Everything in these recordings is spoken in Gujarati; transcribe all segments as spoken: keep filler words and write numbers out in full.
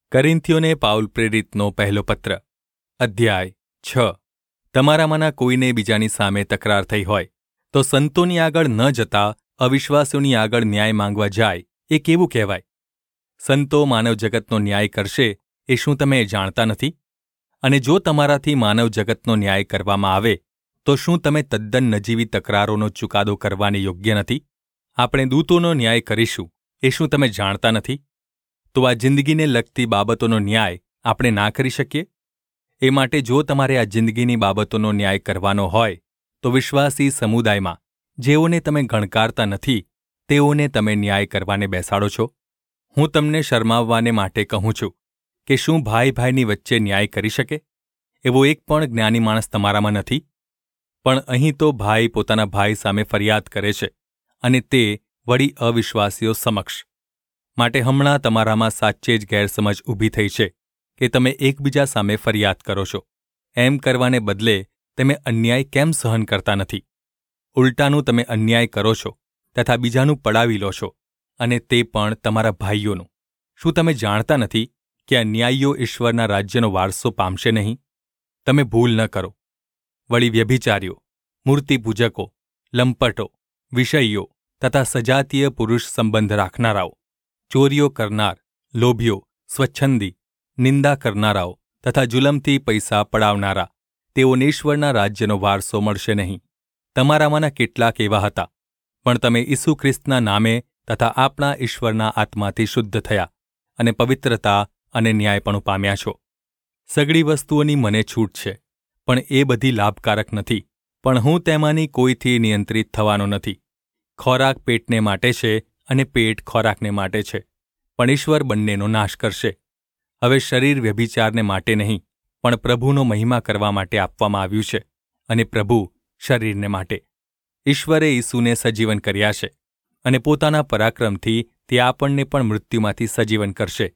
કરિન્થીઓને પાઉલ પ્રેરિતનો પહેલો પત્ર અધ્યાય છ તમારામાંના કોઈને બીજાની સામે તકરાર થઈ હોય તો સંતોની આગળ ન જતા અવિશ્વાસીઓની આગળ ન્યાય માંગવા જાય એ કેવું કહેવાય? સંતો માનવ જગતનો ન્યાય કરશે એ શું તમે જાણતા નથી? અને જો તમારાથી માનવ જગતનો ન્યાય કરવામાં આવે તો શું તમે તદ્દન નજીવી તકરારોનો ચુકાદો કરવાને યોગ્ય નથી? આપણે દૂતોનો ન્યાય કરીશું એ શું તમે જાણતા નથી? તો આ જિંદગીને લગતી બાબતોનો ન્યાય આપણે ના કરી શકીએ? એ માટે જો તમારે આ જિંદગીની બાબતોનો ન્યાય કરવાનો હોય તો વિશ્વાસી સમુદાયમાં જેઓને તમે ગણકારતા નથી તેઓને તમે ન્યાય કરવાને બેસાડો છો. હું તમને શરમાવવાને માટે કહું છું કે શું ભાઈ ભાઈની વચ્ચે ન્યાય કરી શકે? એવો એક પણ જ્ઞાની માણસ તમારામાં નથી. પણ અહીં તો ભાઈ પોતાના ભાઈ સામે ફરિયાદ કરે છે અને તે વળી અવિશ્વાસીઓ સમક્ષ. માટે હમણાં તમારામાં સાચે જ ગેરસમજ ઊભી થઈ છે કે તમે એકબીજા સામે ફરિયાદ કરો છો. એમ કરવાને બદલે તમે અન્યાય કેમ સહન કરતા નથી? ઉલટાનું તમે અન્યાય કરો છો તથા બીજાનું પડાવી લો છો, અને તે પણ તમારા ભાઈઓનું. શું તમે જાણતા નથી કે અન્યાયીઓ ઈશ્વરના રાજ્યનો વારસો પામશે નહીં? તમે ભૂલ ન કરો. વળી વ્યભિચારીઓ, મૂર્તિપૂજકો, લંપટો, વિષયીઓ તથા સજાતીય પુરુષ સંબંધ રાખનારાઓ, ચોરીઓ કરનાર, લોભીઓ, સ્વચ્છંદી, નિંદા કરનારાઓ તથા જુલમથી પૈસા પડાવનારા, તેઓને ઈશ્વરના રાજ્યનો વારસો મળશે નહીં. તમારામાંના કેટલાક એવા હતા, પણ તમે ઈસુ ખ્રિસ્તના નામે તથા આપણા ઈશ્વરના આત્માથી શુદ્ધ થયા અને પવિત્રતા અને ન્યાયપણું પામ્યા છો. સગળી વસ્તુઓની મને છૂટ છે, પણ એ બધી લાભકારક નથી. પણ હું તેમાંની કોઈથી નિયંત્રિત થવાનો નથી. ખોરાક પેટને માટે છે અને પેટ ખોરાકને માટે છે, પણ ઈશ્વર બંનેનો નાશ કરશે. હવે શરીર વ્યભિચારને માટે નહીં, પણ પ્રભુનો મહિમા કરવા માટે આપવામાં આવ્યું છે, અને પ્રભુ શરીરને માટે. ઈશ્વરે ઈસુને સજીવન કર્યા છે, અને પોતાના પરાક્રમથી તે આપણને પણ મૃત્યુમાંથી સજીવન કરશે.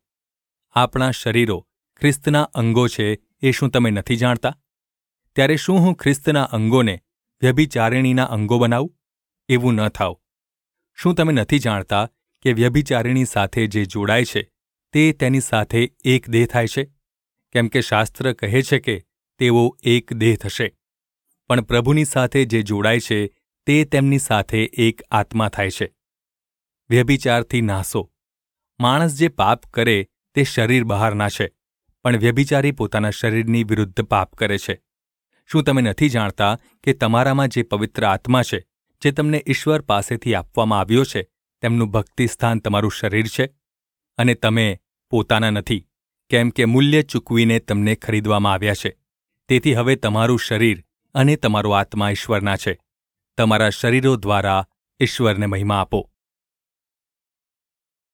આપણા શરીરો ખ્રિસ્તના અંગો છે એ શું તમે નથી જાણતા? ત્યારે શું હું ખ્રિસ્તના અંગોને વ્યભિચારિણીના અંગો બનાવું? એવું ન થાવ. શું તમે નથી જાણતા કે વ્યભિચારિણી સાથે જે જોડાય છે તે તેની સાથે એક દેહ થાય છે? કેમ કે શાસ્ત્ર કહે છે કે તેઓ એક દેહ થશે. પણ પ્રભુની સાથે જે જોડાય છે તે તેમની સાથે એક આત્મા થાય છે. વ્યભિચારથી નાશો. માણસ જે પાપ કરે તે શરીર બહારના છે, પણ વ્યભિચારી પોતાના શરીરની વિરુદ્ધ પાપ કરે છે. શું તમે નથી જાણતા કે તમારામાં જે પવિત્ર આત્મા છે, જે તમને ઈશ્વર પાસેથી આપવામાં આવ્યો છે, તેમનું ભક્તિ સ્થાન તમારું શરીર છે? અને તમે પોતાના નથી, કેમ કે મૂલ્ય ચૂકવીને તમને ખરીદવામાં આવ્યા છે. તેથી હવે તમારું શરીર અને તમારો આત્મા ઈશ્વરના છે. તમારા શરીરો દ્વારા ઈશ્વરને મહિમા આપો.